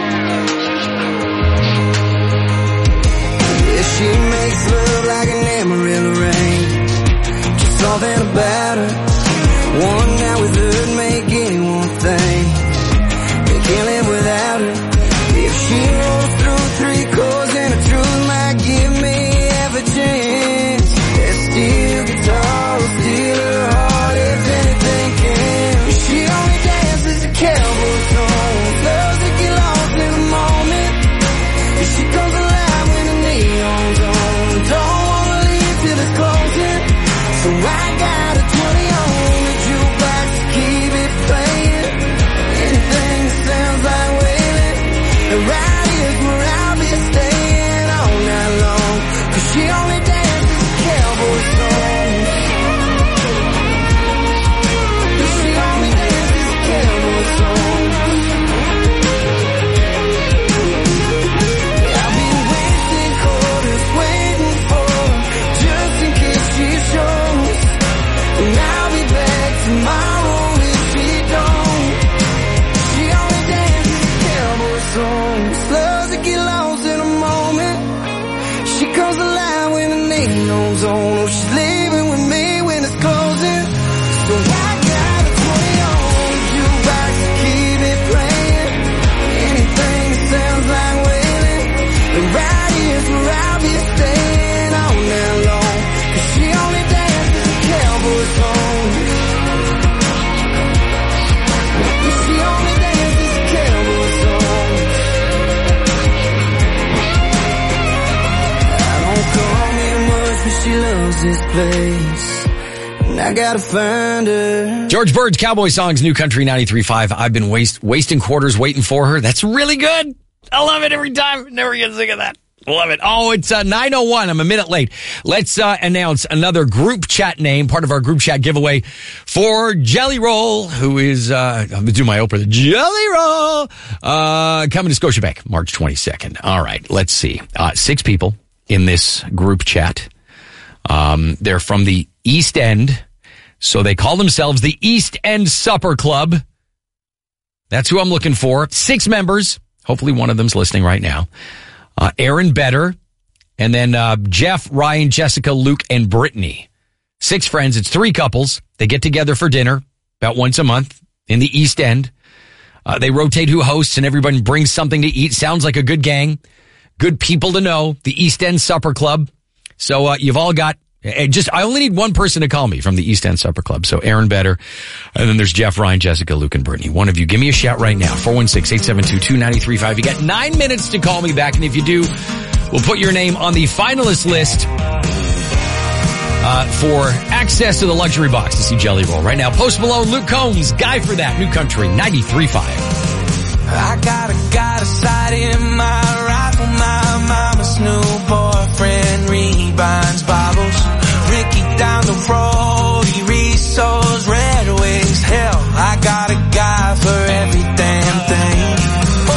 Yeah, she makes love like an Amarillo rain. Just something about her. One night with her make anyone think they can't live without her. If she rolls through 3 chords and the truth might give me half a chance, that steel guitar will steal her heart if anything can. She only dances to cowboy songs, loves to get lost in the moment. She comes alive when the neon's on, don't wanna leave till it's closing. So I got a 20 on the jukebox to keep it playing. Anything that sounds like wailing, and right here's where I'll be staying all night long. 'Cause she only dances to cowboy songs. She only dances to cowboy songs. I've been wasting quarters waiting for her, just in case she shows. And I'll be back tomorrow if she don't. She only dances to cowboy songs, loves to get lost in a moment. She comes alive when the neon's on. Oh, she's leaving with me when it's closing. So I got a 20 on the jukebox to keep it playing. Anything that sounds like wailing, and right here's where I'll be staying all night long. 'Cause she only dances to cowboy songs. She only dances to cowboy songs. I don't call me much, but she loves this place, and I gotta find her. George Burge, Cowboy Songs, New Country 93.5. I've been wasting quarters waiting for her. That's really good. I love it every time. Never get sick of that. Love it. Oh, it's 9:01. I'm a minute late. Let's announce another group chat name, part of our group chat giveaway for Jelly Roll, who is, I'm going to do my Oprah, Jelly Roll, coming to Scotiabank, March 22nd. All right, let's see. 6 people in this group chat. They're from the East End, so they call themselves the East End Supper Club. That's who I'm looking for. 6 members. Hopefully one of them's listening right now. Aaron Better, and then Jeff, Ryan, Jessica, Luke, and Brittany. 6 friends. It's 3 couples. They get together for dinner about once a month in the East End. They rotate who hosts and everyone brings something to eat. Sounds like a good gang. Good people to know. The East End Supper Club. So you've all got... I only need one person to call me from the East End Supper Club. So Aaron Better, and then there's Jeff, Ryan, Jessica, Luke, and Brittany. One of you, give me a shout right now. 416-872-2935. You got 9 minutes to call me back, and if you do, we'll put your name on the finalist list for access to the luxury box to see Jelly Roll. Right now, Post Malone, Luke Combs, Guy for That, New Country 93.5. I got a sight in my rifle, my mama's new boyfriend rebinds bottles. Ricky down the road, he resows Red Wings. Hell, I got a guy for every damn thing. Oh,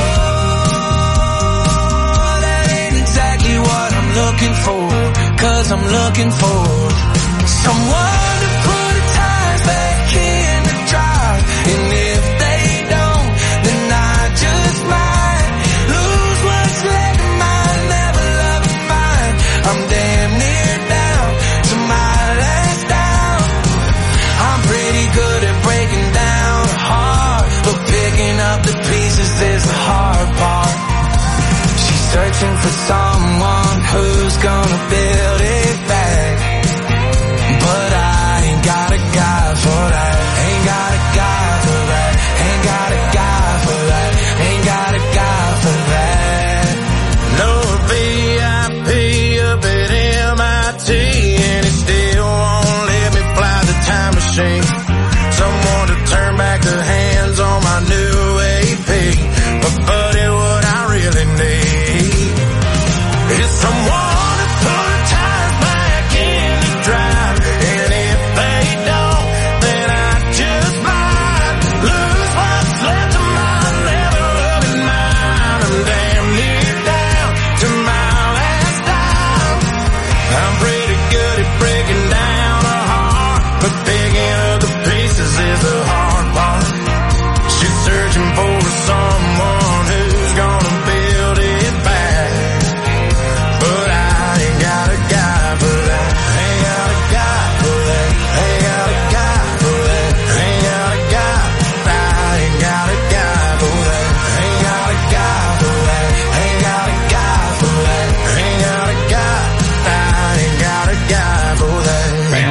that ain't exactly what I'm looking for, 'cause I'm looking for someone to put the tires back in the drive. And if they don't, then I just might lose what's left of mine, never love of mine. I'm damn near down to my last down. I'm pretty good at breaking down a heart, but picking up the pieces is the hard part. She's searching for someone who's gonna build it back, but I ain't got a guy for that. Ain't got a guy for that. Ain't got a guy for that. Ain't got a guy for that. No VIP up at MIT, and it still won't let me fly the time machine. Someone to turn back the hands on my new AP. But buddy, what I really need is someone to put the tires back in the drive. And if they don't, then I just might lose what's left of mine, never loving mine. I'm damn near down to my last dime. I'm pretty good at breaking down a heart, but picking up the pieces is the hard part. She's searching for someone who's gonna build it back, but I ain't got a guy for that. Ain't got a guy for that. Ain't got a guy for that. Ain't got a guy. I ain't got a guy for that. Ain't got a guy for that. Ain't got a guy for that. Ain't got a guy. I ain't got a guy for that.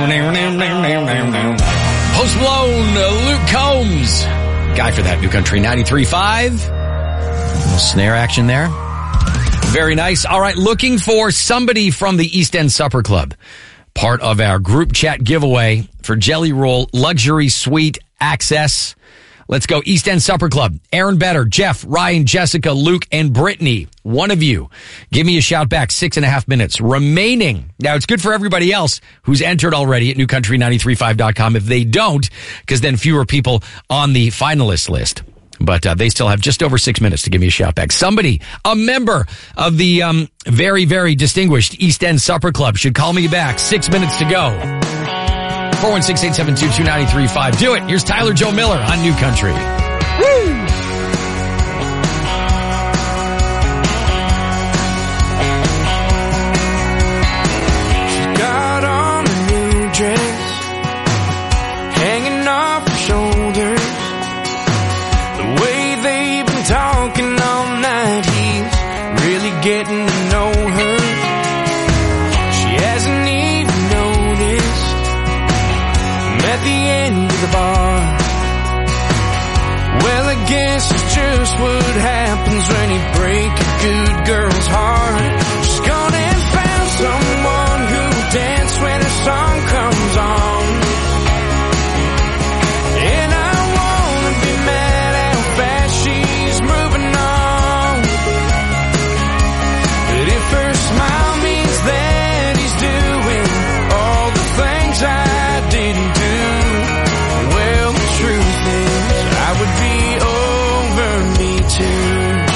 Post Malone, Luke Combs, Guy for That, New Country 93.5. Little snare action there. Very nice. All right, looking for somebody from the East End Supper Club. Part of our group chat giveaway for Jelly Roll Luxury Suite Access. Let's go East End Supper Club. Aaron Better, Jeff, Ryan, Jessica, Luke, and Brittany. One of you. Give me a shout back. 6.5 minutes remaining. Now, it's good for everybody else who's entered already at newcountry935.com if they don't, because then fewer people on the finalist list. But they still have just over 6 minutes to give me a shout back. Somebody, a member of the very, very distinguished East End Supper Club should call me back. 6 minutes to go. 416-872-2935. Do it. Here's Tyler Joe Miller on New Country. Woo! She got on a new dress, hanging off her shoulders. The way they've been talking all night, he's really getting to know her. She hasn't even noticed at the end of the bar. Well, I guess it's just what happens when you break a good girl's heart. She's gone and found someone who'll dance when her song comes on. And I wanna be mad how fast she's moving on. But if her smile means that he's doing all the things I didn't do, well, the truth is I would be over me too.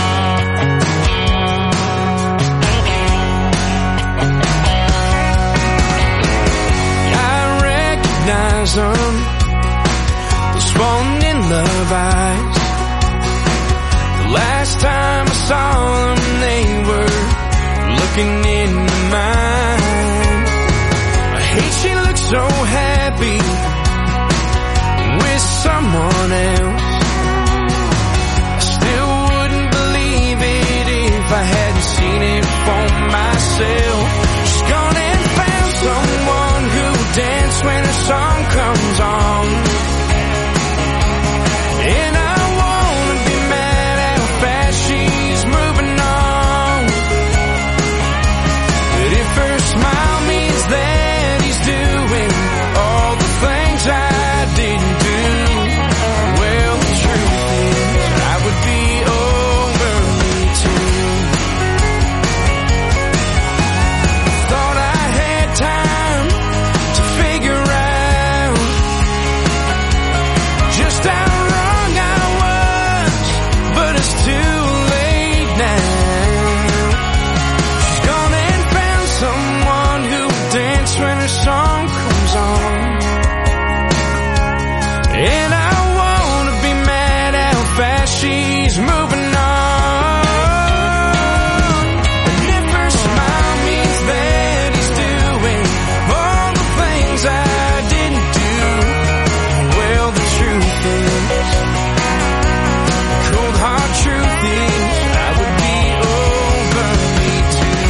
I recognize them, those falling in love eyes. The last time I saw them, they were looking into mine. I hate she looks so happy with someone else. seen it for myself. She's gone and found someone who'll dance when the song comes on. And I wanna be mad how fast she's moving on. But if her smile means that he's doing all the things I didn't do, well, the truth is I would be over me too. Thought I had time to figure out just how wrong I was, but it's too late now. She's gone and found someone who'll dance when her song comes on. And I wanna be mad how fast she's moving on. And if her smile means that he's doing all the things I didn't do, well, the truth is, cold hard truth is, I would be over me too.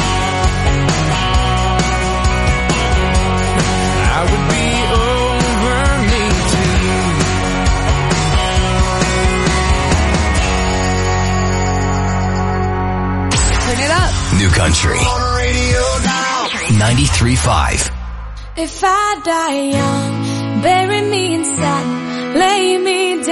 I would be over me too. Turn it up. New Country 93.5. If I die young, bury me in satin, lay me down.